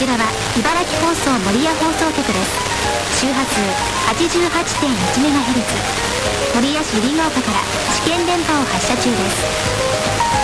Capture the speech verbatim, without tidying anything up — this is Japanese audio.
ちらは茨城放送守谷放送局です。周波数 はちじゅうはちてんいちメガヘルツ、 守谷市百合ヶ丘から試験電波を発射中です。